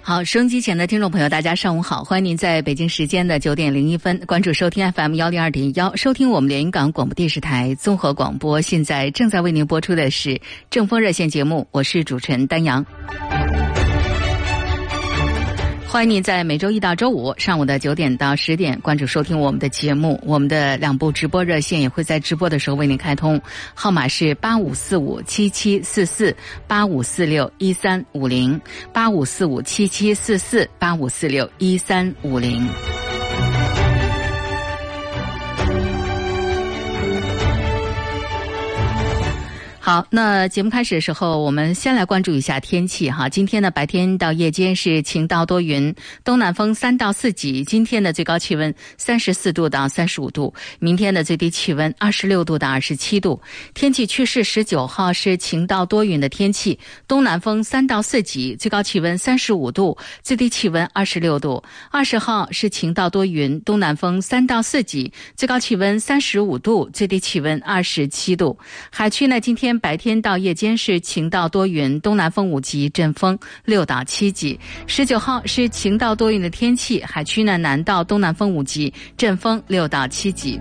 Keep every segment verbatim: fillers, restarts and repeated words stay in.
好，收音机前的听众朋友大家上午好，欢迎您在北京时间的九点零一分关注收听 F M 一零二点一， 收听我们连云港广播电视台综合广播。现在正在为您播出的是正风热线节目，我是主持人丹阳。欢迎您在每周一到周五上午的九点到十点关注收听我们的节目。我们的两部直播热线也会在直播的时候为您开通，号码是八五四五七七四四、八五四六一三五零、八五四五七七四四、八五四六一三五零。好，那节目开始的时候，我们先来关注一下天气哈。今天呢，白天到夜间是晴到多云，东南风三到四级。今天的最高气温三十四度到三十五度，明天的最低气温二十六度到二十七度。天气趋势，十九号是晴到多云的天气，东南风三到四级，最高气温三十五度，最低气温二十六度。二十号是晴到多云，东南风三到四级，最高气温三十五度，最低气温二十七度。海区呢，今天白天到夜间是晴到多云，东南风五级，阵风六到七级。十九号是晴到多云的天气，海区呢南到东南风五级，阵风六到七级。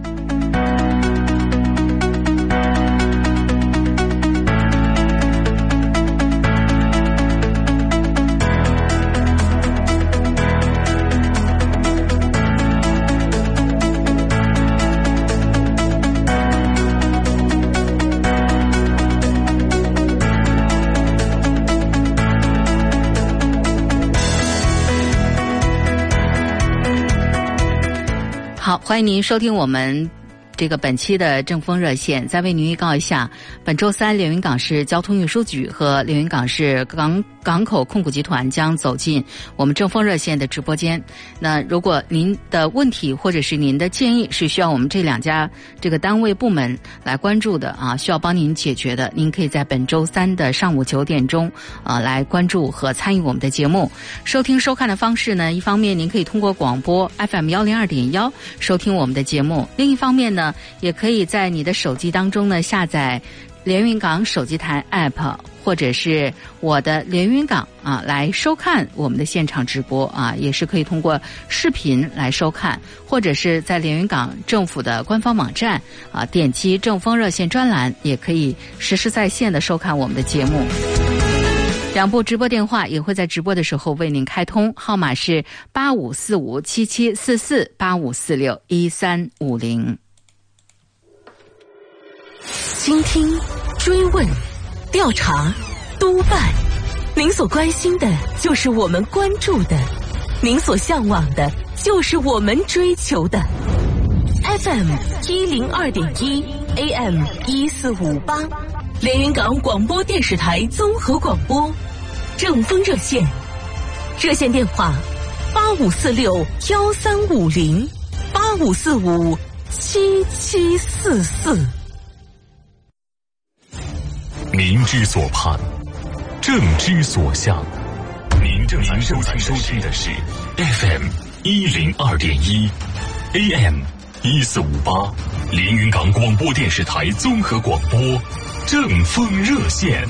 好，欢迎您收听我们这个本期的正风热线。再为您预告一下，本周三连云港市交通运输局和连云港市港港口控股集团将走进我们正风热线的直播间。那如果您的问题或者是您的建议是需要我们这两家这个单位部门来关注的啊，需要帮您解决的，您可以在本周三的上午九点钟啊来关注和参与我们的节目。收听收看的方式呢，一方面您可以通过广播 F M 一零二点一 收听我们的节目，另一方面呢，也可以在你的手机当中呢下载连云港手机台 App， 或者是我的连云港啊来收看我们的现场直播啊，也是可以通过视频来收看，或者是在连云港政府的官方网站啊点击正风热线专栏，也可以实时在线的收看我们的节目。两部直播电话也会在直播的时候为您开通，号码是八五四五七七四四、八五四六一三五零。 倾听、追问、调查、督办，您所关心的就是我们关注的，您所向往的就是我们追求的。F M 一零二点一 A M 一四五八，连云港广播电视台综合广播，正风热线，热线电话八五四六幺三五零、八五四五七七四四。 民之所盼，政之所向。您正在收听的是 F M 一零二点一 A M 一四五八，连云港广播电视台综合广播，正风热线。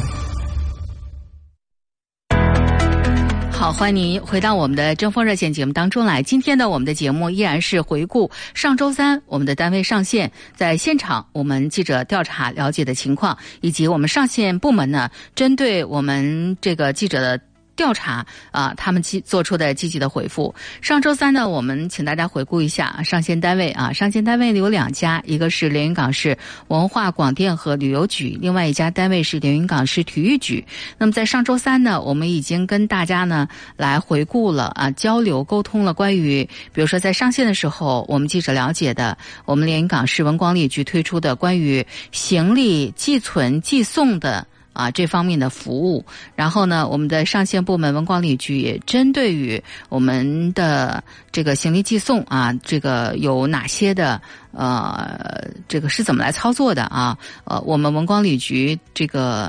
好，欢迎您回到我们的正风热线节目当中来。今天的我们的节目依然是回顾上周三我们的单位上线在现场我们记者调查了解的情况，以及我们上线部门呢针对我们这个记者的调查啊，他们做出的积极的回复。上周三呢，我们请大家回顾一下上线单位啊，上线单位有两家，一个是连云港市文化广电和旅游局，另外一家单位是连云港市体育局。那么在上周三呢，我们已经跟大家呢来回顾了啊，交流沟通了关于，比如说在上线的时候，我们记者了解的，我们连云港市文广旅局推出的关于行李寄存寄送的啊，这方面的服务。然后呢，我们的上线部门文广旅局也针对于我们的这个行李寄送啊，这个有哪些的呃，这个是怎么来操作的啊？呃，我们文广旅局这个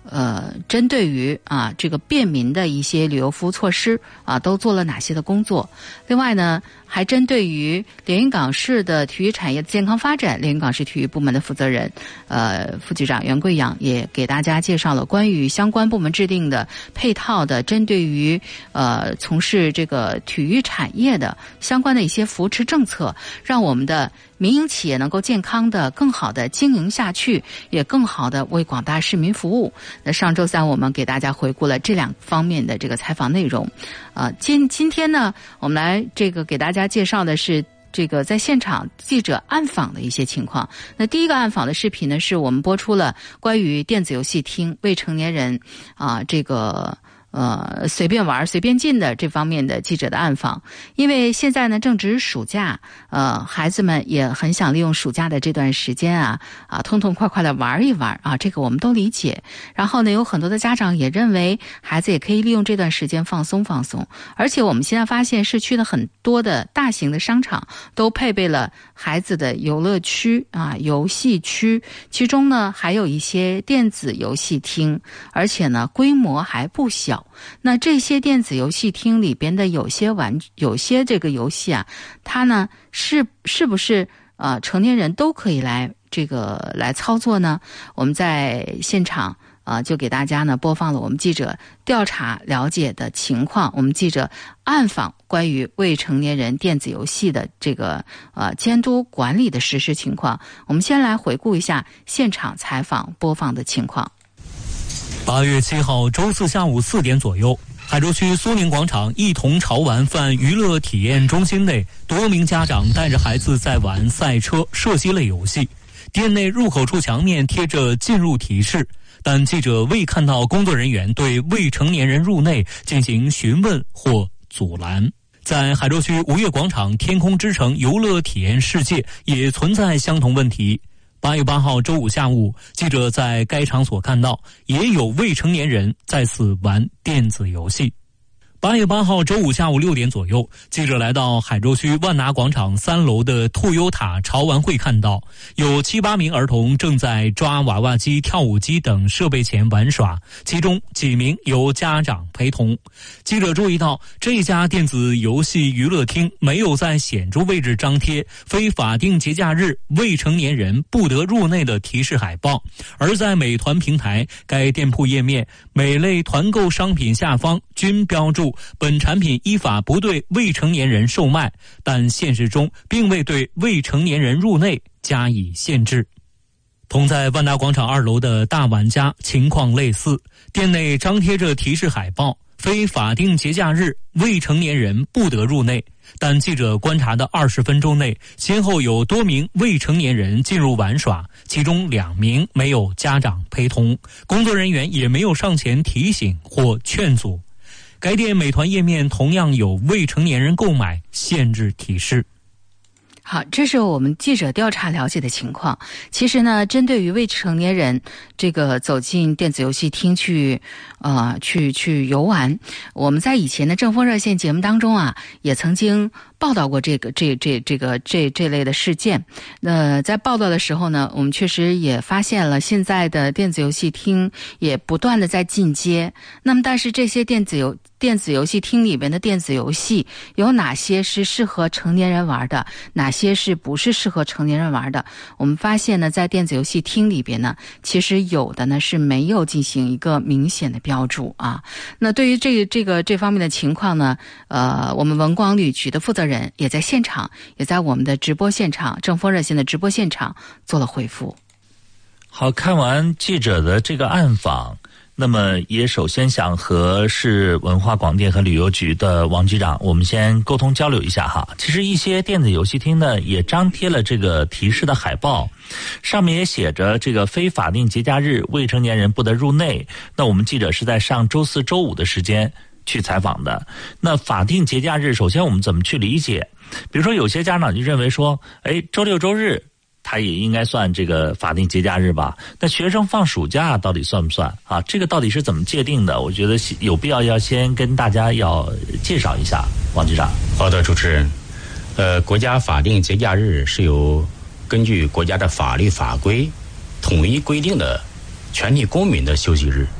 呃，针对于啊这个便民的一些旅游服务措施啊，都做了哪些的工作？另外呢，还针对于连云港市的体育产业的健康发展，连云港市体育部门的负责人，呃，副局长袁贵阳也给大家介绍了关于相关部门制定的配套的，针对于呃从事这个体育产业的相关的一些扶持政策，让我们的民营企业能够健康的、更好的经营下去，也更好的为广大市民服务。那上周三我们给大家回顾了这两方面的这个采访内容，呃，今今天呢，我们来这个给大家介绍的是这个在现场记者暗访的一些情况。那第一个暗访的视频呢，是我们播出了关于电子游戏厅未成年人啊这个。呃，随便玩随便进的这方面的记者的暗访，因为现在呢正值暑假，呃，孩子们也很想利用暑假的这段时间啊啊，痛痛快快的玩一玩啊，这个我们都理解。然后呢，有很多的家长也认为孩子也可以利用这段时间放松放松，而且我们现在发现市区的很多的大型的商场都配备了孩子的游乐区啊、游戏区，其中呢还有一些电子游戏厅，而且呢规模还不小。那这些电子游戏厅里边的有些玩有些这个游戏啊，它呢是是不是呃成年人都可以来这个来操作呢？我们在现场啊、呃、就给大家呢播放了我们记者调查了解的情况，我们记者暗访关于未成年人电子游戏的这个呃监督管理的实施情况。我们先来回顾一下现场采访播放的情况。 八月七号周四下午四点左右，海州区苏宁广场一同潮玩泛娱乐体验中心内，多名家长带着孩子在玩赛车、射击类游戏。店内入口处墙面贴着进入提示，但记者未看到工作人员对未成年人入内进行询问或阻拦。在海州区吴越广场天空之城游乐体验世界也存在相同问题。八月八号周五下午，记者在该场所看到也有未成年人在此玩电子游戏。八月八号周五下午六点左右，记者来到海州区万达广场三楼的兔优塔潮玩会，看到有七八名儿童正在抓娃娃机、跳舞机等设备前玩耍，其中几名由家长陪同。记者注意到，这家电子游戏娱乐厅没有在显著位置张贴非法定节假日未成年人不得入内的提示海报，而在美团平台该店铺页面每类团购商品下方均标注本产品依法不对未成年人售卖，但现实中并未对未成年人入内加以限制。同在万达广场二楼的大玩家情况类似，店内张贴着提示海报，非法定节假日未成年人不得入内，但记者观察的二十分钟内，先后有多名未成年人进入玩耍，其中两名没有家长陪同，工作人员也没有上前提醒或劝阻。该店美团页面同样有未成年人购买限制提示。 好，这是我们记者调查了解的情况。其实呢，针对于未成年人这个走进电子游戏厅去呃去去游玩，我们在以前的正风热线节目当中啊，也曾经报道过这个这这这个这这类的事件。那在报道的时候呢，我们确实也发现了现在的电子游戏厅也不断的在进阶。那么但是这些电子游电子游戏厅里边的电子游戏有哪些是适合成年人玩的，哪些是不是适合成年人玩的？我们发现呢，在电子游戏厅里边呢，其实有的呢是没有进行一个明显的标注啊。那对于这个这个这方面的情况呢，呃，我们文广旅局的负责人也在现场，也在我们的直播现场正风热线的直播现场做了回复。 好，看完记者的这个暗访，那么也首先想和市文化广电和旅游局的王局长我们先沟通交流一下哈。其实一些电子游戏厅呢也张贴了这个提示的海报，上面也写着这个非法定节假日未成年人不得入内。那我们记者是在上周四周五的时间去采访的。那法定节假日首先我们怎么去理解？比如说有些家长就认为说，哎，周六周日它也应该算这个法定节假日吧？那学生放暑假到底算不算啊？这个到底是怎么界定的？我觉得有必要要先跟大家要介绍一下，王局长。 好的，主持人。呃，国家法定节假日是由根据国家的法律法规统一规定的全体公民的休息日。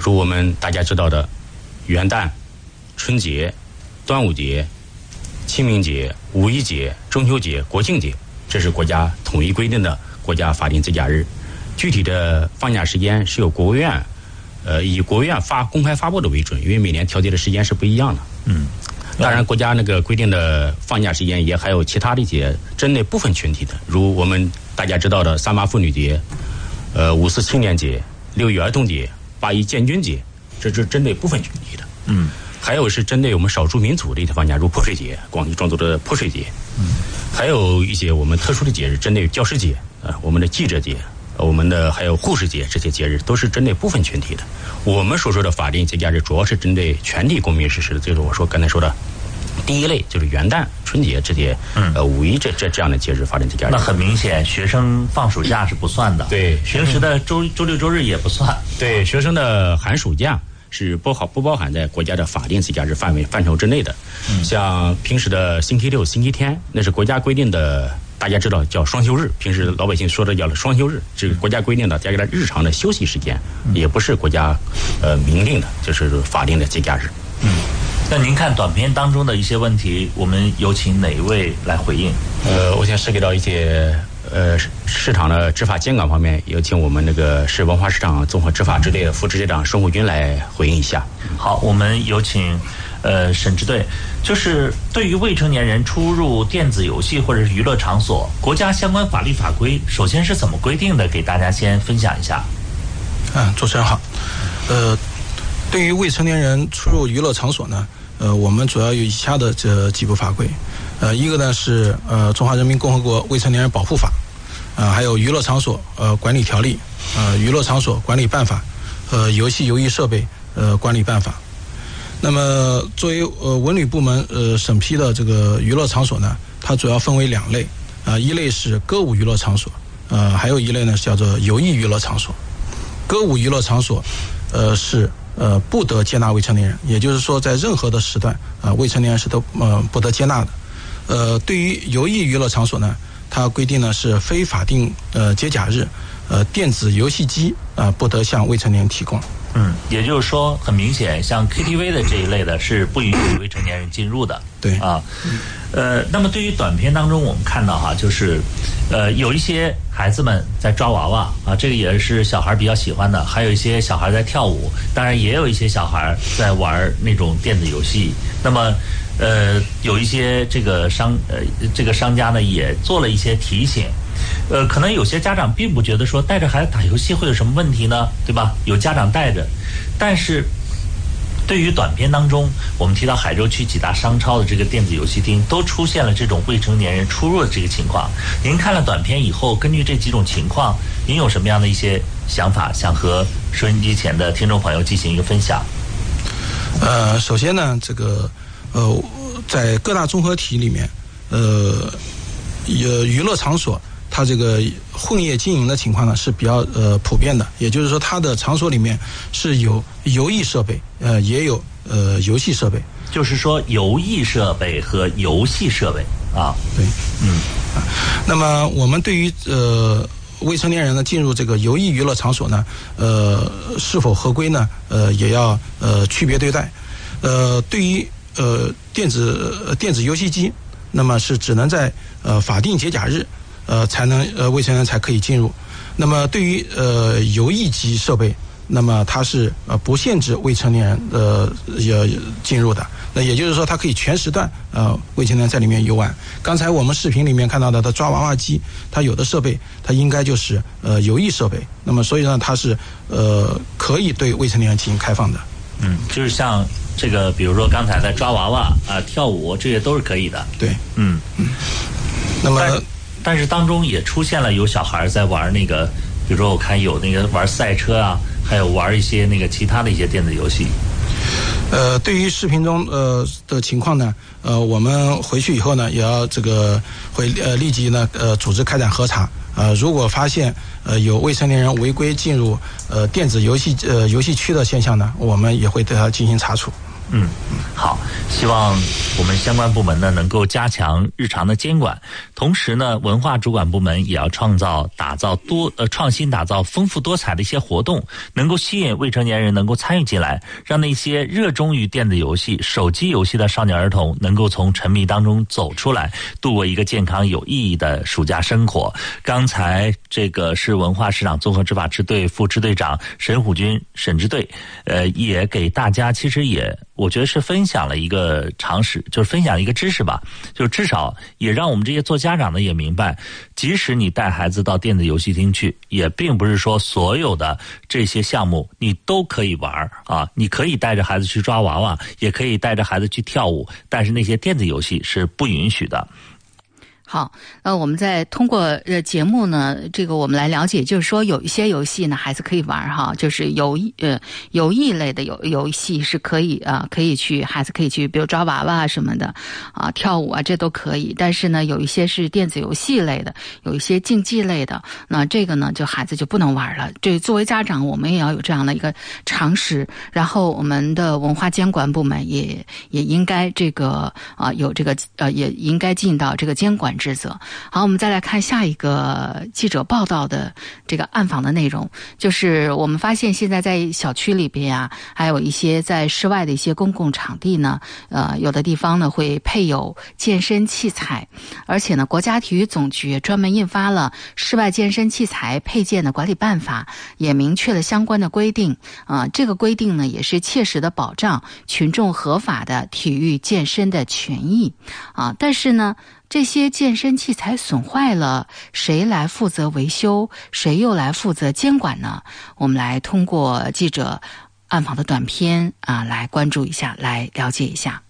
如我们大家知道的元旦、春节、端午节、清明节、五一节、中秋节、国庆节，这是国家统一规定的国家法定节假日。具体的放假时间是由国务院，呃，以国务院发公开发布的为准，因为每年调节的时间是不一样的。 嗯， 当然，国家那个规定的放假时间也还有其他的一些针对部分群体的，如我们大家知道的三八妇女节、呃五四青年节、六一儿童节、八一建军节，这是针对部分群体的。 嗯， 还有是针对我们少数民族的一些放假，如泼水节，广西壮族的泼水节。嗯，还有一些我们特殊的节日，针对教师节，呃，我们的记者节。我们的还有护士节，这些节日都是针对部分群体的。我们所说的法定节假日，主要是针对全体公民实施的。就是我说刚才说的第一类，就是元旦、春节这些，嗯，呃，五一这这这样的节日法定节假日。 那很明显，学生放暑假是不算的， 对， 平时的周周六周日也不算。 对，学生的寒暑假是不好不包含在国家的法定节假日范围范畴之内的。嗯，像平时的星期六、星期天，那是国家规定的。大家知道叫双休日，平时老百姓说的叫双休日，这个国家规定的大家的日常的休息时间，也不是国家呃明定的，就是法定的节假日。 嗯，那您看短片当中的一些问题，我们有请哪一位来回应？ 呃，我想涉及到一些呃市场的执法监管方面，有请我们那个市文化市场综合执法支队的副支队长申虎军来回应一下。 好，我们有请。呃，审支队就是对于未成年人出入电子游戏或者是娱乐场所，国家相关法律法规首先是怎么规定的？给大家先分享一下。 嗯，主持人好。呃，对于未成年人出入娱乐场所呢，呃，我们主要有以下的这几部法规。呃，一个呢是呃《中华人民共和国未成年人保护法》，呃，还有《娱乐场所呃管理条例》、呃《娱乐场所管理办法》和《游戏游艺设备呃管理办法》。那么，作为呃文旅部门呃审批的这个娱乐场所呢，它主要分为两类，啊、呃，一类是歌舞娱乐场所，呃，还有一类呢叫做游艺娱乐场所。歌舞娱乐场所，呃是呃不得接纳未成年人，也就是说在任何的时段啊、呃，未成年人是都呃不得接纳的。呃，对于游艺娱乐场所呢，它规定呢是非法定呃节假日，呃电子游戏机啊、呃、不得向未成年人提供。 嗯，也就是说，很明显，像 K T V 的这一类的是不允许未成年人进入的。 对啊，呃，那么对于短片当中，我们看到哈，就是，呃，有一些孩子们在抓娃娃啊，这个也是小孩比较喜欢的，还有一些小孩在跳舞，当然也有一些小孩在玩那种电子游戏。那么，呃，有一些这个商呃这个商家呢也做了一些提醒。呃，可能有些家长并不觉得说带着孩子打游戏会有什么问题呢，对吧？有家长带着，但是对于短片当中我们提到海州区几大商超的这个电子游戏厅都出现了这种未成年人出入的这个情况，您看了短片以后，根据这几种情况，您有什么样的一些想法，想和收音机前的听众朋友进行一个分享？ 呃，首先呢，这个呃，在各大综合体里面，呃，呃，娱乐场所。它这个混业经营的情况呢是比较呃普遍的，也就是说它的场所里面是有游艺设备，呃也有呃游戏设备， 就是说游艺设备和游戏设备啊， 对， 嗯， 啊，那么我们对于呃未成年人呢进入这个游艺娱乐场所呢，呃是否合规呢？呃也要呃区别对待，呃对于呃电子呃电子游戏机，那么是只能在呃法定节假日。呃，才能呃未成年人才可以进入。那么对于呃游艺机设备，那么它是呃不限制未成年人呃也进入的。那也就是说，它可以全时段呃未成年人在里面游玩。刚才我们视频里面看到的，它抓娃娃机，它有的设备它应该就是呃游艺设备。那么所以呢，它是呃可以对未成年人进行开放的。 嗯，就是像这个，比如说刚才的抓娃娃啊、呃、跳舞，这些都是可以的。 对， 嗯嗯。 那么。 但是当中也出现了有小孩在玩那个，比如说我看有那个玩赛车啊，还有玩一些那个其他的一些电子游戏。 呃，对于视频中呃的情况呢，呃，我们回去以后呢，也要这个会呃立即呢呃组织开展核查。呃，如果发现呃有未成年人违规进入呃电子游戏呃游戏区的现象呢，我们也会对他进行查处。 嗯，好，希望我们相关部门呢能够加强日常的监管，同时呢，文化主管部门也要创造、打造多呃创新、打造丰富多彩的一些活动，能够吸引未成年人能够参与进来，让那些热衷于电子游戏、手机游戏的少年儿童能够从沉迷当中走出来，度过一个健康有意义的暑假生活。刚才这个是文化市场综合执法支队副支队长沈虎军沈支队，呃，也给大家其实也我觉得是分享了一个常识，就是分享一个知识吧，就是至少也让我们这些做家长的也明白，即使你带孩子到电子游戏厅去，也并不是说所有的这些项目你都可以玩啊，你可以带着孩子去抓娃娃，也可以带着孩子去跳舞，但是那些电子游戏是不允许的。 好，呃，我们在通过呃节目呢，这个我们来了解，就是说有一些游戏呢，孩子可以玩哈，就是游呃游艺类的游游戏是可以啊、呃，可以去孩子可以去，比如抓娃娃什么的啊，跳舞啊，这都可以。但是呢，有一些是电子游戏类的，有一些竞技类的，那这个呢，就孩子就不能玩了。这作为家长，我们也要有这样的一个常识，然后我们的文化监管部门也也应该这个啊、呃、有这个呃也应该尽到这个监管职责。好，我们再来看下一个记者报道的这个暗访的内容，就是我们发现现在在小区里边啊，还有一些在室外的一些公共场地呢，呃，有的地方呢会配有健身器材，而且呢，国家体育总局专门印发了室外健身器材配件的管理办法，也明确了相关的规定啊、呃。这个规定呢，也是切实的保障群众合法的体育健身的权益啊。但是呢，这些健身器材损坏了，谁来负责维修？谁又来负责监管呢？我们来通过记者暗访的短片啊，来关注一下，来了解一下。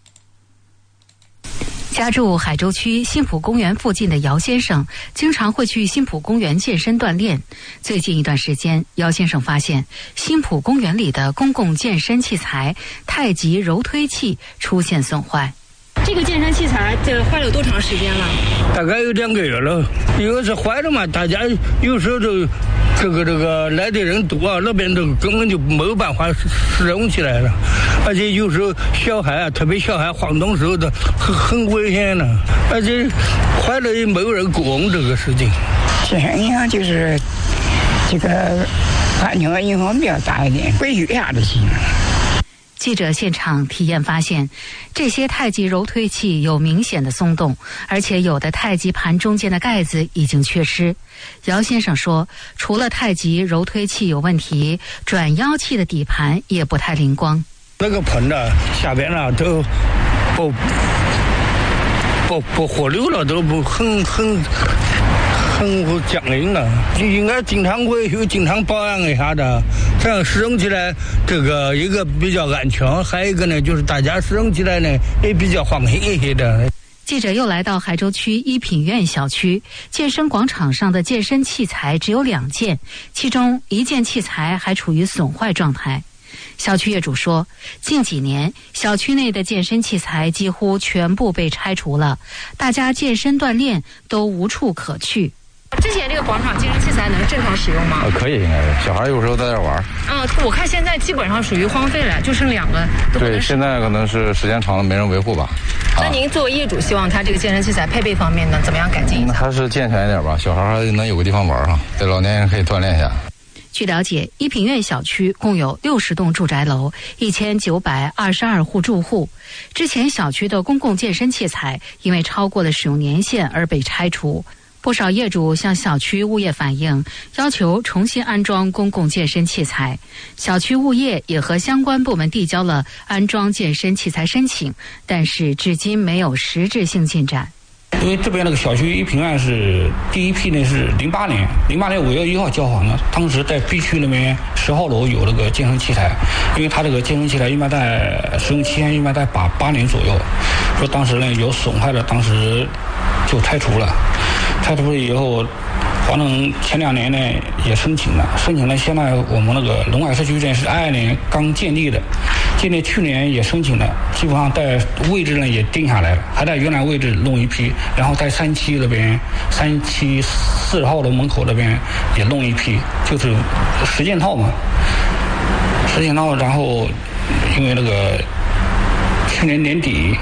家住海州区新浦公园附近的姚先生，经常会去新浦公园健身锻炼。最近一段时间，姚先生发现新浦公园里的公共健身器材太极柔推器出现损坏。 这个健身器材这坏了多长时间了？ 大概有两个月了。因为是坏了嘛，大家有时候就这个这个来的人多啊，那边都根本就没有办法使用起来了。而且有时候小孩啊，特别小孩晃动时候的很很危险的，而且坏了也没有人管这个事情。 健身呀，就是这个安全影响比较大一点，规矩下的行。 记者现场体验发现，这些太极柔推器有明显的松动，而且有的太极盘中间的盖子已经缺失。姚先生说，除了太极柔推器有问题，转腰器的底盘也不太灵光。 那个盆呢，下边呢都不不不活溜了，都不很很很僵硬了，应该经常维修、经常保养一下的，这样使用起来这个一个比较安全，还有一个呢就是大家使用起来呢也比较放心一些的。 记者又来到海州区一品院小区，健身广场上的健身器材只有两件，其中一件器材还处于损坏状态。小区业主说，近几年小区内的健身器材几乎全部被拆除了，大家健身锻炼都无处可去。 之前这个广场健身器材能正常使用吗？ 呃，可以，应该是小孩有时候在这玩。 啊，我看现在基本上属于荒废了，就剩两个。 对，现在可能是时间长了没人维护吧。 那您作为业主，希望他这个健身器材配备方面呢，怎么样改进一下？ 还是健全一点吧，小孩还能有个地方玩哈，对老年人可以锻炼一下。 据了解，一品院小区共有六十栋住宅楼，一千九百二十二户住户。之前小区的公共健身器材因为超过了使用年限而被拆除。不少业主向小区物业反映，要求重新安装公共健身器材。小区物业也和相关部门递交了安装健身器材申请，但是至今没有实质性进展。 因为这边那个小区一平院是第一批呢是零八年，零八年五月一号交房的，当时在 B 区那边十号楼有那个健身器材，因为它这个健身器材一般在使用期间一般在八八年左右，说当时呢有损坏的，当时就拆除了，拆除了以后。反正前两年呢也申请了，申请了。现在我们那个龙海社区呢是二二年刚建立的，建立去年也申请了，基本上在位置呢也定下来了，还在原来位置弄一批，然后在三期那边三期四十号楼门口那边也弄一批，就是十件套嘛，十件套。然后因为那个去年年底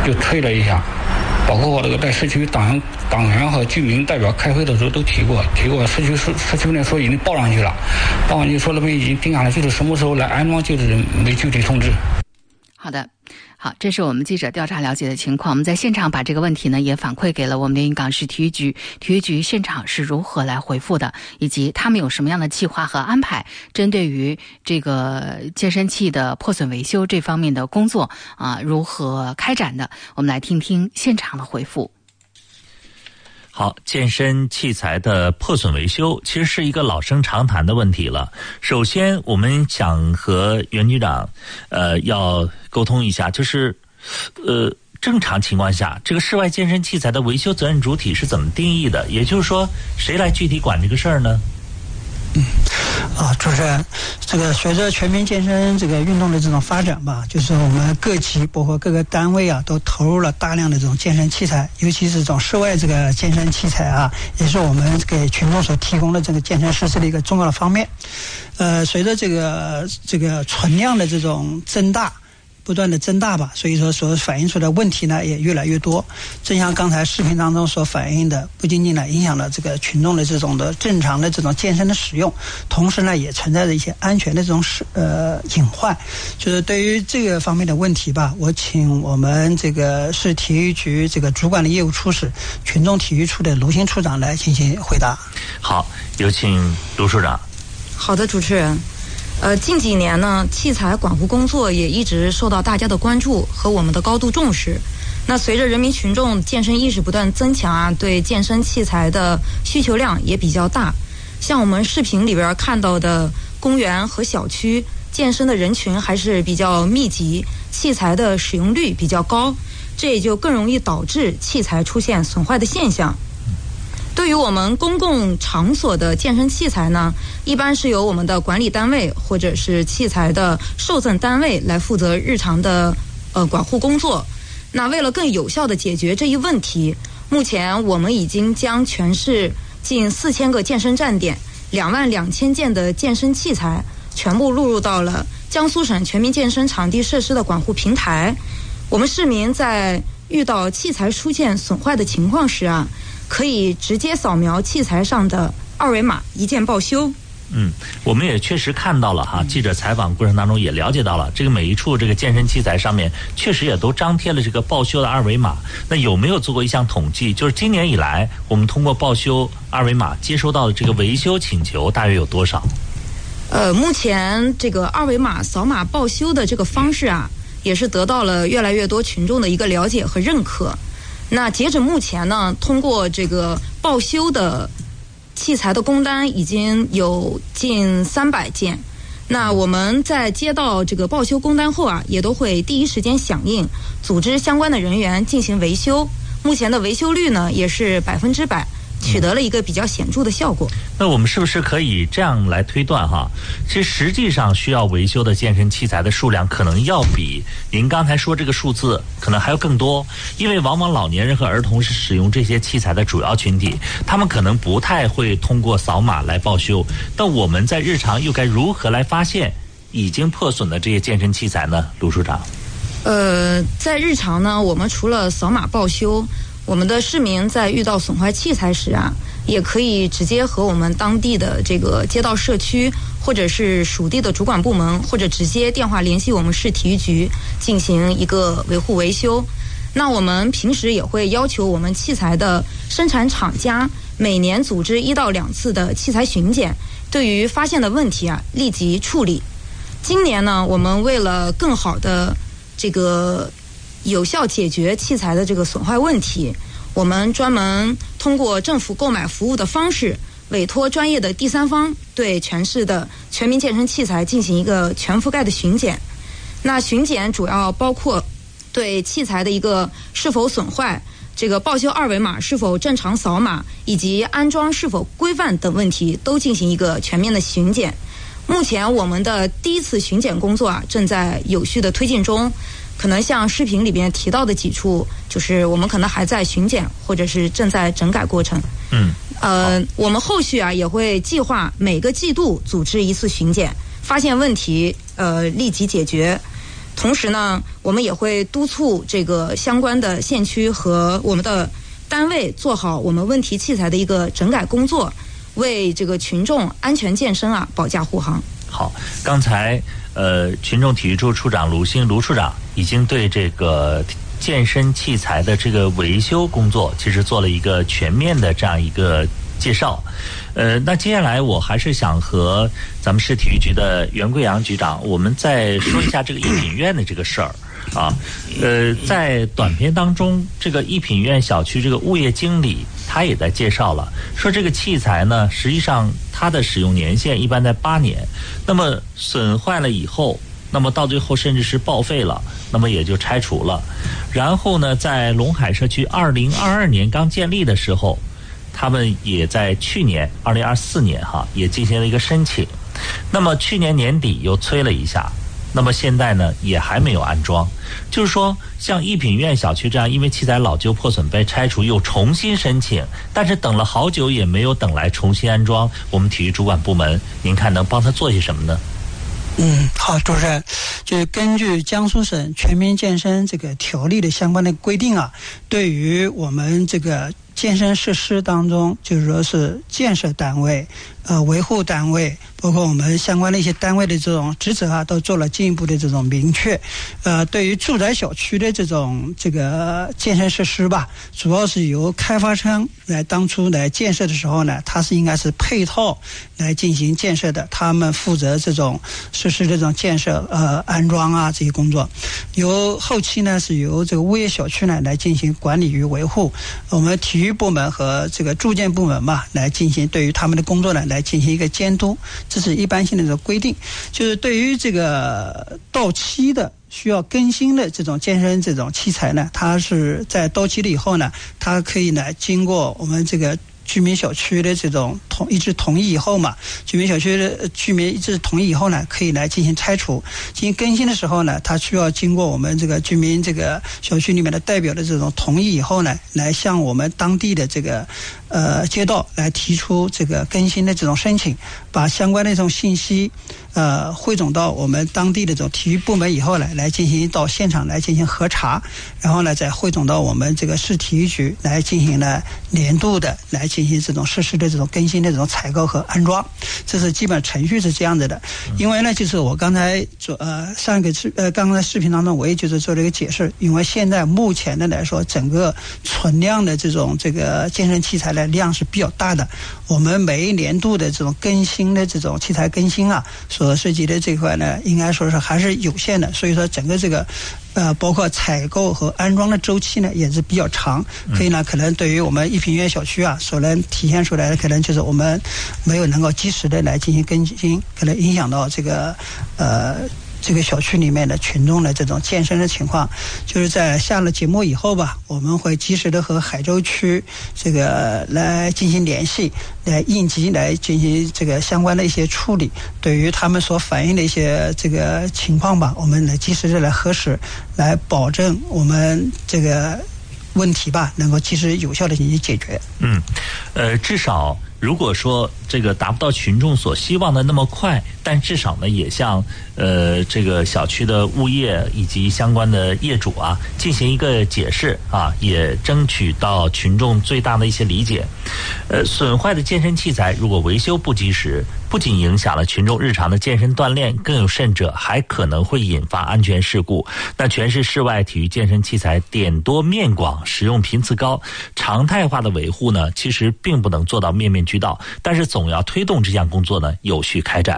就催了一下。包括我这个在社区党党员和居民代表开会的时候都提过，提过社区社社区呢说已经报上去了，报上去说那边已经定下来，就是什么时候来安装，就是没具体通知。 好的。好，这是我们记者调查了解的情况。我们在现场把这个问题呢也反馈给了我们连云港市体育局，体育局现场是如何来回复的，以及他们有什么样的计划和安排，针对于这个健身器的破损维修这方面的工作啊，如何开展的？我们来听听现场的回复。 好，健身器材的破损维修其实是一个老生常谈的问题了。首先，我们想和袁局长，呃，要沟通一下，就是，呃，正常情况下，这个室外健身器材的维修责任主体是怎么定义的？也就是说，谁来具体管这个事儿呢？ 嗯，啊，主持人，这个随着全民健身这个运动的这种发展吧，就是我们各级包括各个单位啊，都投入了大量的这种健身器材，尤其是这种室外这个健身器材啊，也是我们给群众所提供的这个健身设施的一个重要的方面。呃，随着这个这个存量的这种增大。不断的增大吧，所以说所反映出的问题呢也越来越多。正像刚才视频当中所反映的，不仅仅呢影响了这个群众的这种的正常的这种健身的使用，同时呢也存在着一些安全的这种呃隐患。就是对于这个方面的问题吧，我请我们这个市体育局这个主管的业务处室群众体育处的卢新处长来进行回答。 好，有请卢处长。 好的，主持人。呃，近几年呢，器材管护工作也一直受到大家的关注和我们的高度重视。那随着人民群众健身意识不断增强啊，对健身器材的需求量也比较大。像我们视频里边看到的公园和小区健身的人群还是比较密集，器材的使用率比较高，这也就更容易导致器材出现损坏的现象。对于我们公共场所的健身器材呢，一般是由我们的管理单位或者是器材的受赠单位来负责日常的呃管护工作。那为了更有效地解决这一问题，目前我们已经将全市近四千个健身站点、两万两千件的健身器材全部录入到了江苏省全民健身场地设施的管护平台。我们市民在遇到器材出现损坏的情况时啊，可以直接扫描器材上的二维码，一键报修。 嗯，我们也确实看到了哈，记者采访过程当中也了解到了，这个每一处这个健身器材上面确实也都张贴了这个报修的二维码。那有没有做过一项统计，就是今年以来我们通过报修二维码接收到的这个维修请求大约有多少？ 呃，目前这个二维码扫码报修的这个方式啊，也是得到了越来越多群众的一个了解和认可。那截止目前呢，通过这个报修的器材的工单已经有近三百件。那我们在接到这个报修工单后啊，也都会第一时间响应，组织相关的人员进行维修。目前的维修率呢，也是百分之百。取得了一个比较显著的效果。 那我们是不是可以这样来推断哈？其实实际上需要维修的健身器材的数量可能要比您刚才说这个数字可能还要更多，因为往往老年人和儿童是使用这些器材的主要群体，他们可能不太会通过扫码来报修。但我们在日常又该如何来发现已经破损的这些健身器材呢？卢处长。 呃，在日常呢，我们除了扫码报修，我们的市民在遇到损坏器材时啊，也可以直接和我们当地的这个街道社区或者是属地的主管部门，或者直接电话联系我们市体育局进行一个维护维修。那我们平时也会要求我们器材的生产厂家每年组织一到两次的器材巡检，对于发现的问题啊立即处理。今年呢，我们为了更好的这个有效解决器材的这个损坏问题，我们专门通过政府购买服务的方式，委托专业的第三方对全市的全民健身器材进行一个全覆盖的巡检。那巡检主要包括对器材的一个是否损坏，这个报修二维码是否正常扫码，以及安装是否规范等问题都进行一个全面的巡检。目前我们的第一次巡检工作啊正在有序的推进中，可能像视频里边提到的几处，就是我们可能还在巡检或者是正在整改过程。 嗯， 呃，我们后续啊也会计划每个季度组织一次巡检，发现问题呃立即解决。 同时呢，我们也会督促这个相关的县区和我们的单位做好我们问题器材的一个整改工作，为这个群众安全健身啊保驾护航。 好，刚才呃，群众体育处处长卢兴卢处长已经对这个健身器材的这个维修工作，其实做了一个全面的这样一个介绍。呃，那接下来我还是想和咱们市体育局的袁贵阳局长，我们再说一下这个一品院的这个事儿啊。呃，在短片当中，这个一品院小区这个物业经理他也在介绍了，说这个器材呢，实际上它的使用年限一般在八年，那么损坏了以后，那么到最后甚至是报废了，那么也就拆除了。然后呢，在龙海社区二零二二年刚建立的时候，他们也在去年二零二四年哈也进行了一个申请，那么去年年底又催了一下，那么现在呢也还没有安装。就是说像一品院小区这样因为器材老旧破损被拆除又重新申请，但是等了好久也没有等来重新安装，我们体育主管部门您看能帮他做些什么呢？ 嗯，好，主持人，就是根据江苏省全民健身这个条例的相关的规定啊，对于我们这个健身设施当中，就是说是建设单位、呃维护单位，包括我们相关的一些单位的这种职责啊，都做了进一步的这种明确。呃，对于住宅小区的这种这个健身设施吧，主要是由开发商来当初来建设的时候呢，它是应该是配套来进行建设的，他们负责这种设施这种建设、呃安装啊这些工作，由后期呢是由这个物业小区呢来进行管理与维护，我们体育部门和这个住建部门嘛来进行对于他们的工作呢来进行一个监督，这是一般性的这个规定。就是对于这个到期的需要更新的这种健身这种器材呢，它是在到期了以后呢，它可以呢经过我们这个居民小区的这种同一致同意以后嘛，居民小区的居民一致同意以后呢，可以来进行拆除。进行更新的时候呢，它需要经过我们这个居民这个小区里面的代表的这种同意以后呢，来向我们当地的这个呃街道来提出这个更新的这种申请，把相关的这种信息呃汇总到我们当地的这种体育部门以后呢，来进行到现场来进行核查，然后呢再汇总到我们这个市体育局来进行呢年度的来进行这种设施的这种更新的这种采购和安装，这是基本程序是这样子的。因为呢，就是我刚才做呃上一个视呃刚才视频当中我也就是做了一个解释，因为现在目前的来说，整个存量的这种这个健身器材的量是比较大的，我们每一年度的这种更新的这种器材更新啊，所涉及的这块呢，应该说是还是有限的，所以说整个这个。呃，包括采购和安装的周期呢，也是比较长，所以呢，可能对于我们一品院小区啊，所能体现出来的，可能就是我们没有能够及时的来进行更新，可能影响到这个呃这个小区里面的群众的这种健身的情况。就是在下了节目以后吧，我们会及时的和海州区这个来进行联系，来应急来进行这个相关的一些处理，对于他们所反映的一些这个情况吧，我们来及时的来核实，来保证我们这个问题吧能够及时有效的进行解决。 嗯，呃，至少如果说这个达不到群众所希望的那么快，但至少呢也向呃这个小区的物业以及相关的业主啊进行一个解释啊，也争取到群众最大的一些理解。呃，损坏的健身器材如果维修不及时，不仅影响了群众日常的健身锻炼，更有甚者还可能会引发安全事故。那全市室外体育健身器材点多面广，使用频次高，常态化的维护呢，其实并不能做到面面俱到，但是总要推动这项工作呢有序开展。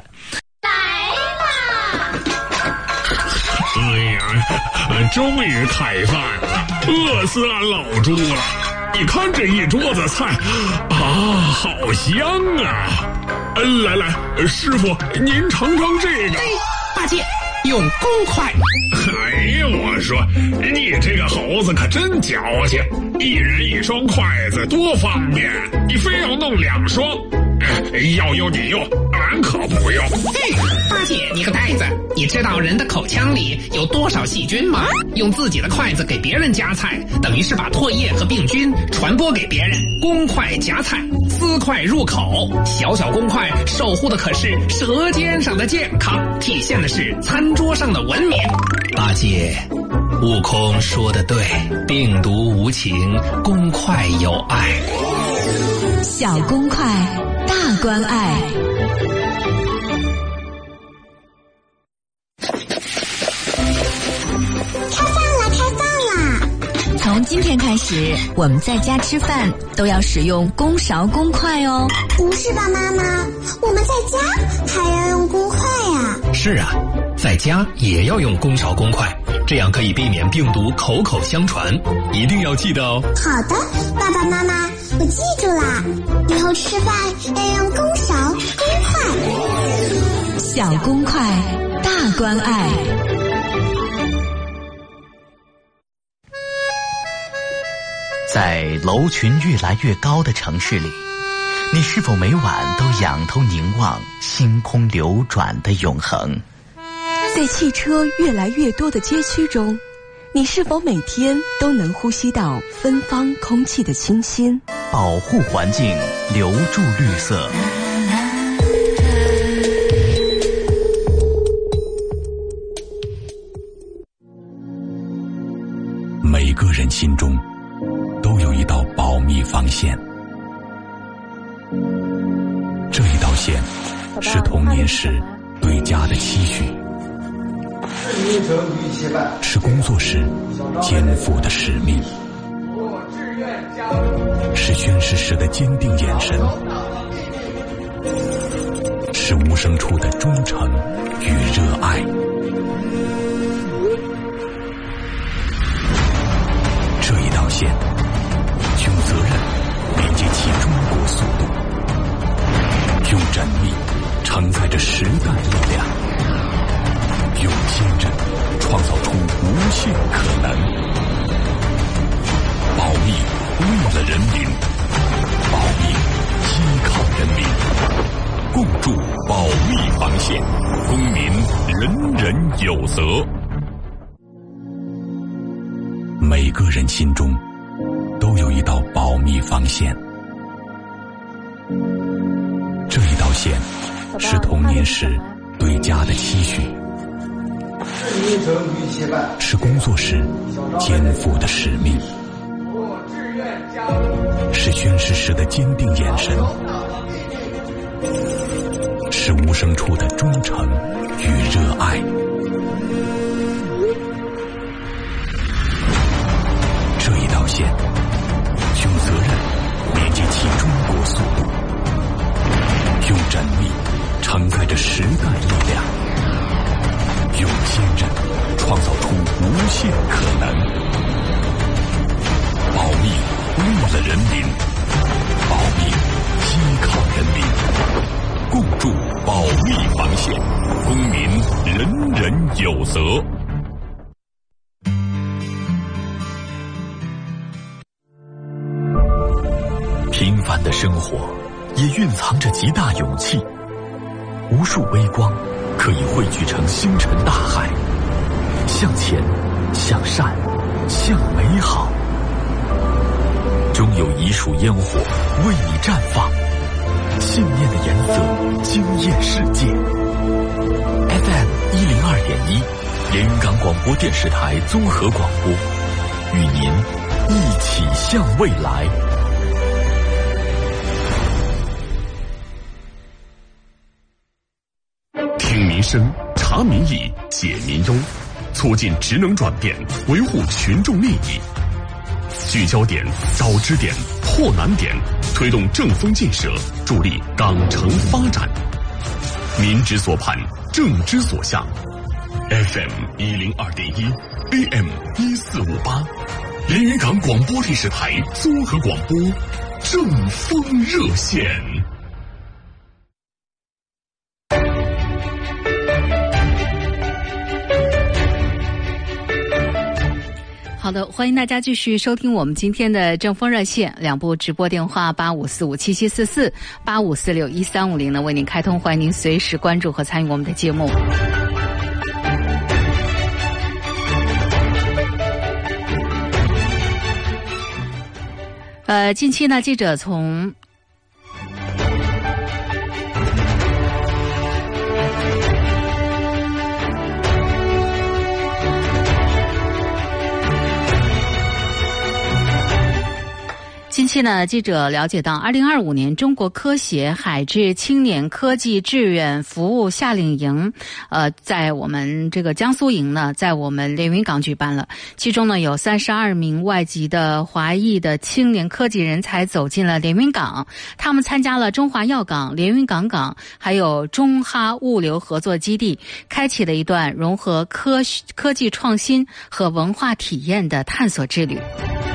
哎呀，终于开饭了，饿死俺老猪了！你看这一桌子菜，啊，好香啊！来来，师傅，您尝尝这个。 大姐，用公筷。 哎呀，我说你这个猴子可真矫情，一人一双筷子多方便，你非要弄两双。 要用你用，俺可不用。 嘿，八戒，你个呆子，你知道人的口腔里有多少细菌吗？用自己的筷子给别人夹菜，等于是把唾液和病菌传播给别人。公筷夹菜，私筷入口，小小公筷守护的可是舌尖上的健康，体现的是餐桌上的文明。 八戒，悟空说的对，病毒无情，公筷有爱。 小公筷，大关爱。 开饭了，开饭了！ 从今天开始，我们在家吃饭都要使用公勺公筷哦。 不是吧，妈妈？我们在家还要用公筷呀？ 是啊，在家也要用公勺公筷，这样可以避免病毒口口相传，一定要记得哦。 好的，爸爸妈妈，我记住啦，以后吃饭要用公勺公筷。 小公筷，大关爱。 在楼群越来越高的城市里，你是否每晚都仰头凝望星空流转的永恒？ 在汽车越来越多的街区中，你是否每天都能呼吸到芬芳空气的清新？ 保护环境，留住绿色。 每个人心中都有一道保密防线，这一道线是童年时对家的期许，是工作时肩负的使命，是宣誓时的坚定眼神，是无声处的忠诚与热爱。这一道线用责任连接起中国速度，用缜密承载着时代力量，用坚韧创造出无限可能。保密为了人民，保密依靠人民，共筑保密防线，公民人人有责。每个人心中都有一道保密防线，这一道线是童年时对家的期许，是工作时肩负的使命，是宣誓时的坚定眼神，是无声处的忠诚与热爱。这一道线用责任连接起中国速度，用缜密承载着时代力量，用坚韧创造出无限可能。保密为了人民，保密依靠人民，共筑保密防线，公民人人有责。 平凡的生活也蕴藏着极大勇气，无数微光可以汇聚成星辰大海，向前，向善，向美好，终有一束烟火为你绽放，信念的颜色惊艳世界。 F M 一零二点一，连云港广播电视台综合广播，与您一起向未来。 听民生，查民意，解民忧，促进职能转变，维护群众利益。聚焦点，找支点，破难点，推动正风建设，助力港城发展。民之所盼，政之所向。F M 一零二点一 ，A M 一四五八，连云港广播电视台综合广播，正风热线。 好的。 的，欢迎大家继续收听我们今天的正风热线，两部直播电话八五四五七七四四、八五四六一三五零呢为您开通，欢迎您随时关注和参与我们的节目。呃，近期呢，记者从近期呢，记者了解到，二零二五年中国科协海智青年科技志愿服务夏令营，呃，在我们这个江苏营呢，在我们连云港举办了。其中呢，有三十二名外籍的华裔的青年科技人才走进了连云港，他们参加了中华药港、连云港港还有中哈物流合作基地，开启了一段融合科科技创新和文化体验的探索之旅。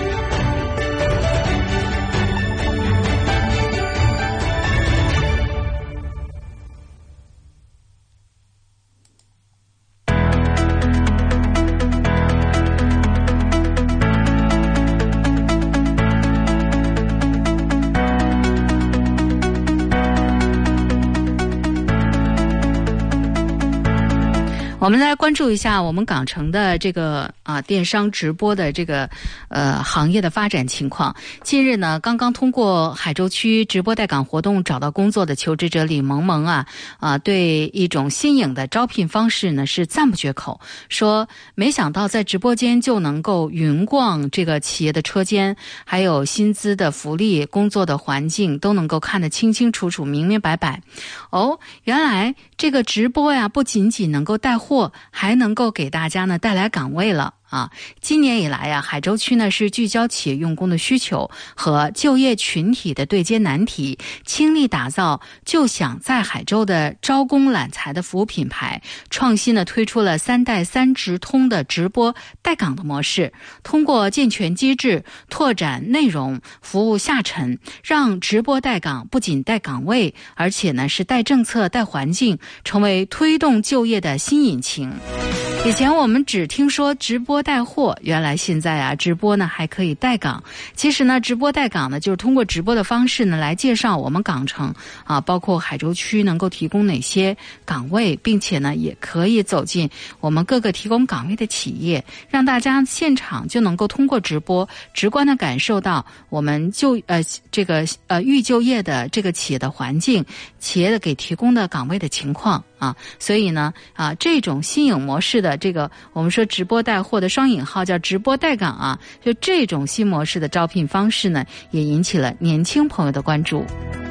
我们来关注一下我们港城的这个啊电商直播的这个呃行业的发展情况。近日呢，刚刚通过海州区直播带岗活动找到工作的求职者李萌萌啊啊，对一种新颖的招聘方式呢是赞不绝口，说没想到在直播间就能够云逛这个企业的车间，还有薪资的福利、工作的环境都能够看得清清楚楚、明明白白。哦，原来这个直播呀，不仅仅能够带货，还能够给大家呢带来岗位了。啊，今年以来呀，海州区呢是聚焦企业用工的需求和就业群体的对接难题，倾力打造就想在海州的招工揽才的服务品牌，创新的推出了三代三直通的直播带岗的模式，通过健全机制，拓展内容，服务下沉，让直播带岗不仅带岗位，而且呢是带政策、带环境，成为推动就业的新引擎。以前我们只听说直播带货，原来现在啊，直播呢还可以带岗。其实呢，直播带岗呢，就是通过直播的方式呢，来介绍我们港城啊，包括海州区能够提供哪些岗位，并且呢，也可以走进我们各个提供岗位的企业，让大家现场就能够通过直播，直观的感受到我们就呃这个呃预就业的这个企业的环境，企业的给提供的岗位的情况啊。所以呢，啊这种新颖模式的这个我们说直播带货的双引号叫直播带岗啊，就这种新模式的招聘方式呢，也引起了年轻朋友的关注。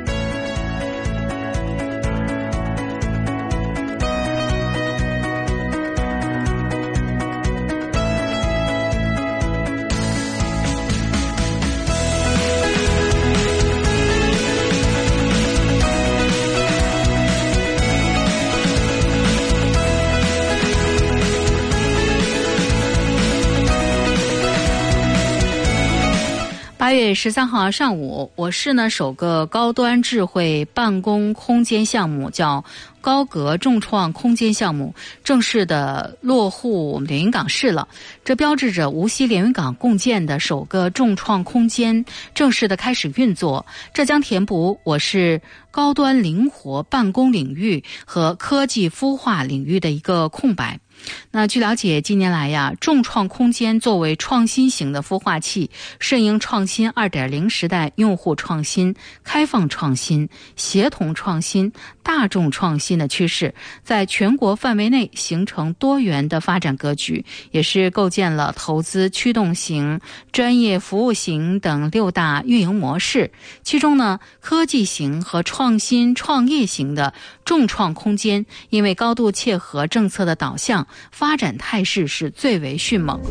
八月十三号上午，我市呢首个高端智慧办公空间项目叫高阁众创空间项目正式的落户我们连云港市了，这标志着无锡连云港共建的首个众创空间正式的开始运作，这将填补我市高端灵活办公领域和科技孵化领域的一个空白。那据了解，近年来呀，众创空间作为创新型的孵化器，顺应创新 二点零 时代用户创新、开放创新、协同创新、大众创新的趋势，在全国范围内形成多元的发展格局，也是构建了投资驱动型、专业服务型等六大运营模式。其中呢，科技型和创新创业型的众创空间，因为高度切合政策的导向，发展态势是最为迅猛。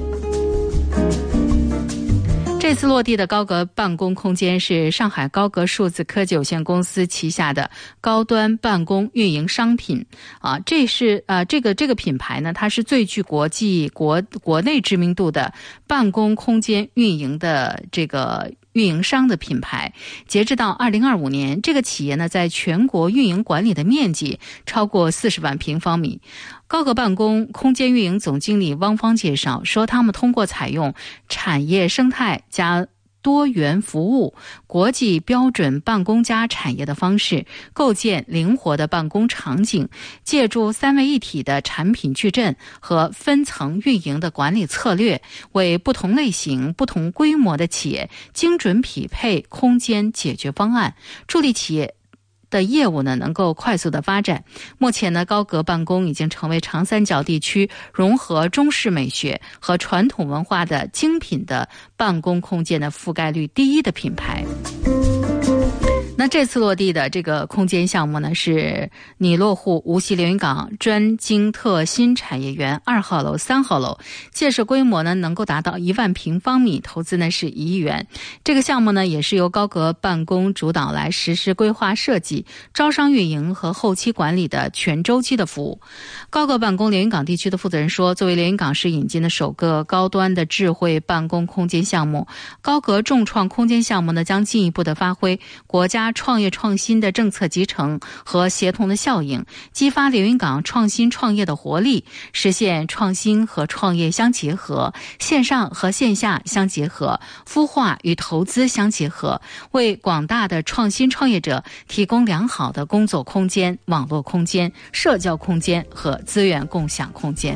这次落地的高阁办公空间是上海高阁数字科技有限公司旗下的高端办公运营商品啊，这是呃这个这个品牌呢，它是最具国际国国内知名度的办公空间运营的这个运运营商的品牌。截至到二零二五年，这个企业呢在全国运营管理的面积超过四十万平方米。高阁办公空间运营总经理汪芳介绍说，他们通过采用产业生态加多元服务、国际标准办公加产业的方式，构建灵活的办公场景，借助三位一体的产品矩阵和分层运营的管理策略，为不同类型、不同规模的企业精准匹配空间解决方案，助力企业的业务呢能够快速的发展。目前呢，高阁办公已经成为长三角地区融合中式美学和传统文化的精品的办公空间的覆盖率第一的品牌。那这次落地的这个空间项目呢，是拟落户无锡连云港专精特新产业园二号楼、三号楼，建设规模呢能够达到一万平方米，投资呢是一亿元。这个项目呢也是由高阁办公主导来实施规划设计、招商运营和后期管理的全周期的服务。高阁办公连云港地区的负责人说，作为连云港市引进的首个高端的智慧办公空间项目，高阁众创空间项目呢将进一步的发挥国家创业创新的政策集成和协同的效应，激发连云港创新创业的活力，实现创新和创业相结合，线上和线下相结合，孵化与投资相结合，为广大的创新创业者提供良好的工作空间、网络空间、社交空间和资源共享空间。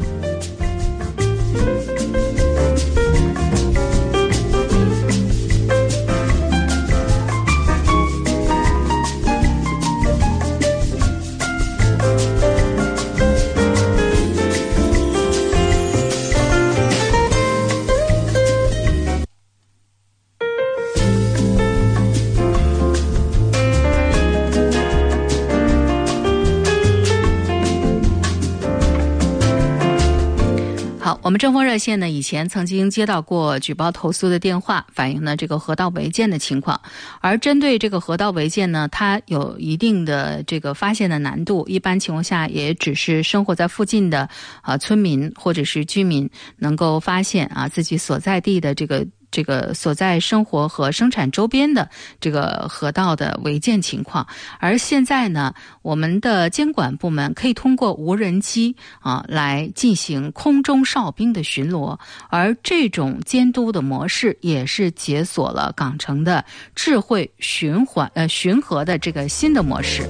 好，我们正风热线呢，以前曾经接到过举报投诉的电话，反映呢这个河道违建的情况。而针对这个河道违建呢，它有一定的这个发现的难度，一般情况下也只是生活在附近的啊村民或者是居民能够发现啊自己所在地的这个。这个所在生活和生产周边的这个河道的违建情况。而现在呢，我们的监管部门可以通过无人机啊来进行空中哨兵的巡逻，而这种监督的模式也是解锁了港城的智慧循环呃巡河的这个新的模式。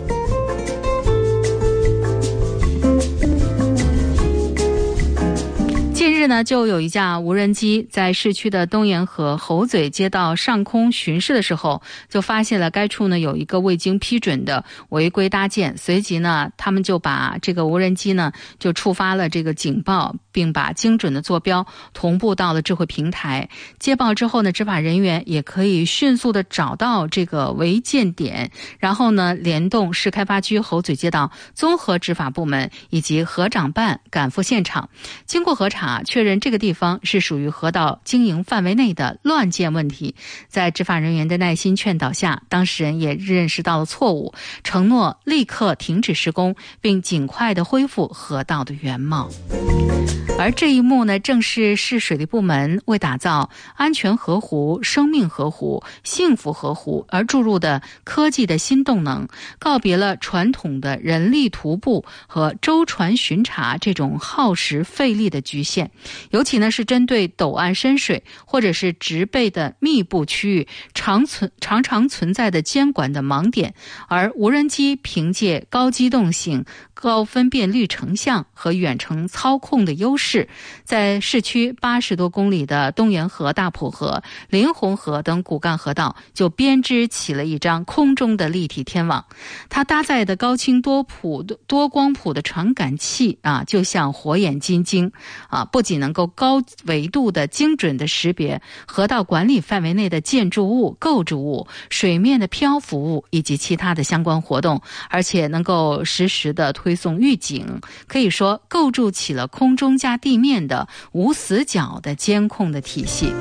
近日呢，就有一架无人机在市区的东沿河猴嘴街道上空巡视的时候，就发现了该处呢有一个未经批准的违规搭建。随即呢，他们就把这个无人机呢就触发了这个警报，并把精准的坐标同步到了智慧平台。接报之后呢，执法人员也可以迅速的找到这个违建点，然后呢联动市开发区猴嘴街道综合执法部门以及河长办赶赴现场。经过核查，确认这个地方是属于河道经营范围内的乱建问题。在执法人员的耐心劝导下，当事人也认识到了错误，承诺立刻停止施工，并尽快的恢复河道的原貌。而这一幕呢，正是市水利部门为打造安全河湖、生命河湖、幸福河湖而注入的科技的新动能，告别了传统的人力徒步和舟船巡查这种耗时费力的局限。尤其呢是针对陡岸深水或者是植被的密布区域常存常常存在的监管的盲点，而无人机凭借高机动性、高分辨率成像和远程操控的优势，在市区八十多公里的东沿河、大埔河、临洪河等骨干河道就编织起了一张空中的立体天网。它搭载的高清多谱多光谱的传感器啊，就像火眼金睛啊，不仅能够高维度的精准的识别河道管理范围内的建筑物、构筑物、水面的漂浮物以及其他的相关活动，而且能够实时的推送预警，可以说构筑起了空中加地面的无死角的监控的体系。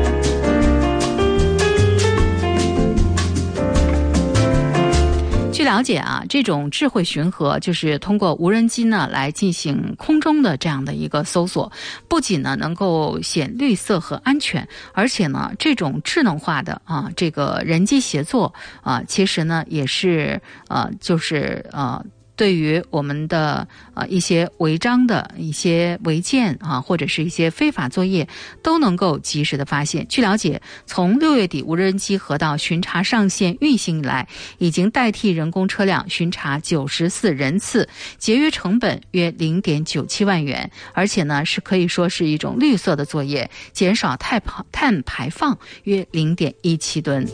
据了了解啊，这种智慧巡河就是通过无人机呢来进行空中的这样的一个搜索，不仅呢能够显绿色和安全，而且呢这种智能化的啊这个人机协作啊，其实呢也是呃就是呃。对于我们的呃一些违章的一些违建啊，或者是一些非法作业，都能够及时的发现。据了解，从六月底无人机河道巡查上线运行以来，已经代替人工车辆巡查九十四人次，节约成本约零点九七万元，而且呢是可以说是一种绿色的作业，减少碳排碳排放约零点一七吨。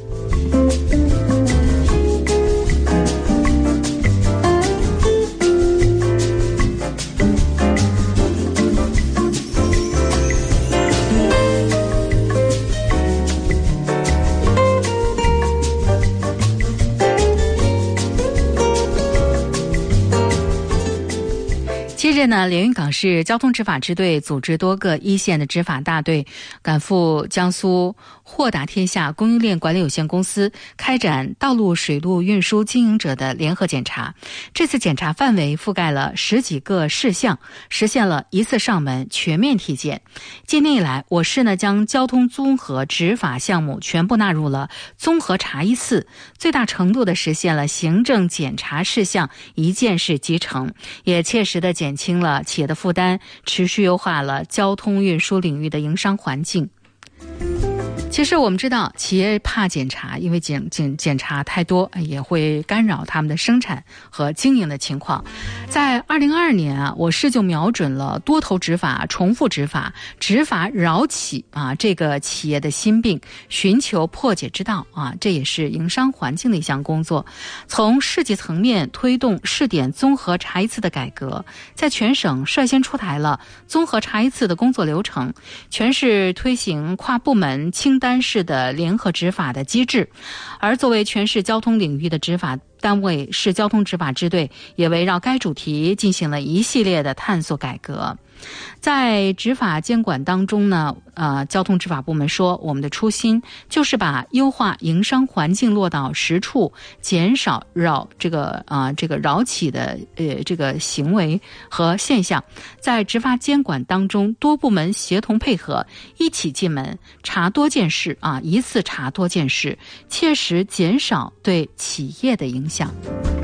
接着呢，连云港市交通执法支队组织多个一线的执法大队赶赴江苏豁达天下供应链管理有限公司，开展道路水路运输经营者的联合检查。这次检查范围覆盖了十几个事项，实现了一次上门全面体检。今年以来，我市呢将交通综合执法项目全部纳入了综合查一次，最大程度的实现了行政检查事项一件事即成，也切实的减轻了企业的负担，持续优化了交通运输领域的营商环境。其实我们知道，企业怕检查，因为检检检查太多，也会干扰他们的生产和经营的情况。在二零二二年啊，我市就瞄准了多头执法、重复执法、执法扰企啊这个企业的心病，寻求破解之道啊，这也是营商环境的一项工作。从市级层面推动试点综合查一次的改革，在全省率先出台了综合查一次的工作流程，全市推行跨部门清单式的联合执法的机制。而作为全市交通领域的执法单位，市交通执法支队也围绕该主题进行了一系列的探索改革。在执法监管当中呢，呃，交通执法部门说，我们的初心就是把优化营商环境落到实处，减少扰这个啊、呃、这个扰企的呃这个行为和现象。在执法监管当中，多部门协同配合，一起进门查多件事啊，一次查多件事，切实减少对企业的影响。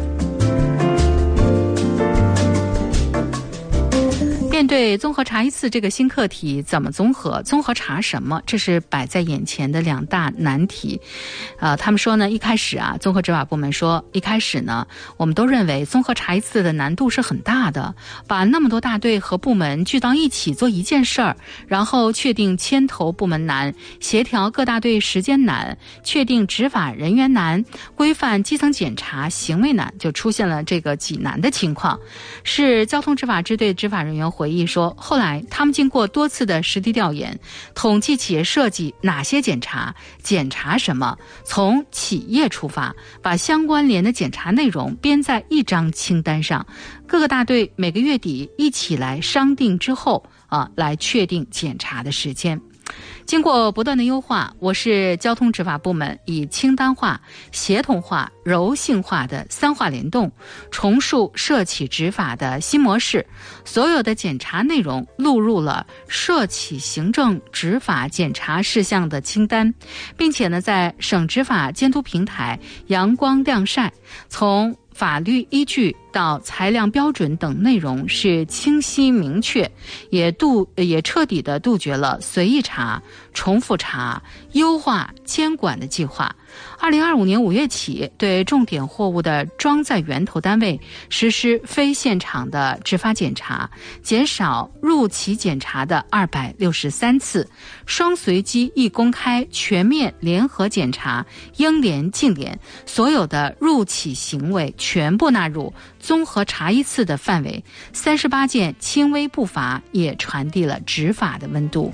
面对综合查一次这个新课题，怎么综合？综合查什么？这是摆在眼前的两大难题。呃，他们说呢，一开始啊，综合执法部门说，一开始呢，我们都认为综合查一次的难度是很大的，把那么多大队和部门聚到一起做一件事儿，然后确定牵头部门难，协调各大队时间难，确定执法人员难，规范基层检查行为难，就出现了这个几难的情况。是交通执法支队执法人员回忆说，后来他们经过多次的实地调研，统计企业设计哪些检查，检查什么，从企业出发，把相关联的检查内容编在一张清单上，各个大队每个月底一起来商定之后啊，来确定检查的时间。经过不断的优化，我市交通执法部门以清单化、协同化、柔性化的三化联动，重塑涉企执法的新模式，所有的检查内容录入了涉企行政执法检查事项的清单，并且呢，在省执法监督平台阳光晾晒，从法律依据到裁量标准等内容是清晰明确，也杜也彻底的杜绝了随意查、重复查、优化监管的计划。二零二五年五月起，对重点货物的装载源头单位实施非现场的执法检查，减少入企检查的二百六十三次，双随机一公开全面联合检查，应联尽联，所有的入企行为全部纳入综合查一次的范围，三十八件轻微不罚也传递了执法的温度。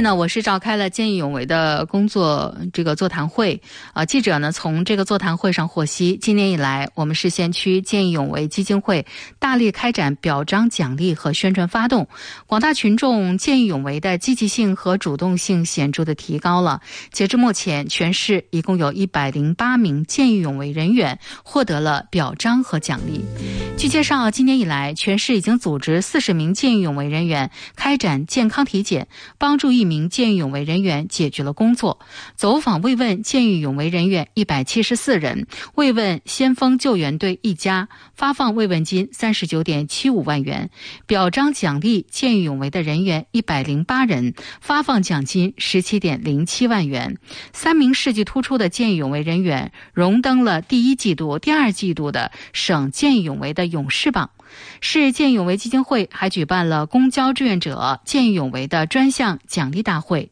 呢，我市召开了见义勇为的工作这个座谈会。啊、呃，记者呢从这个座谈会上获悉，今年以来，我们市县区见义勇为基金会大力开展表彰奖励和宣传发动，广大群众见义勇为的积极性和主动性显著的提高了。截至目前，全市一共有一百零八名见义勇为人员获得了表彰和奖励。据介绍，今年以来，全市已经组织四十名见义勇为人员开展健康体检，帮助一名见义勇为人员解决了工作。走访慰问见义勇为人员一百七十四人，慰问先锋救援队一家，发放慰问金三十九点七五万元，表彰奖励见义勇为的人员一百零八人，发放奖金十七点零七万元。三名事迹突出的见义勇为人员荣登了第一季度、第二季度的省见义勇为的勇士榜。市见义勇为基金会还举办了公交志愿者见义勇为的专项奖励大会。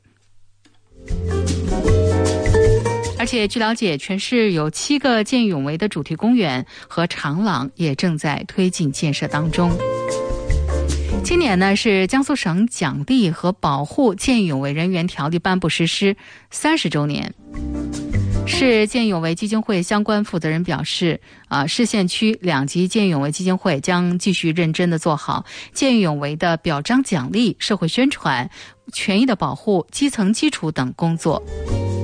而且据了解，全市有七个见义勇为的主题公园和长廊也正在推进建设当中。今年呢是江苏省奖励和保护见义勇为人员条例颁布实施三十周年。市见义勇为基金会相关负责人表示，啊，市县区两级见义勇为基金会将继续认真地做好见义勇为的表彰奖励、社会宣传、权益的保护、基层基础等工作。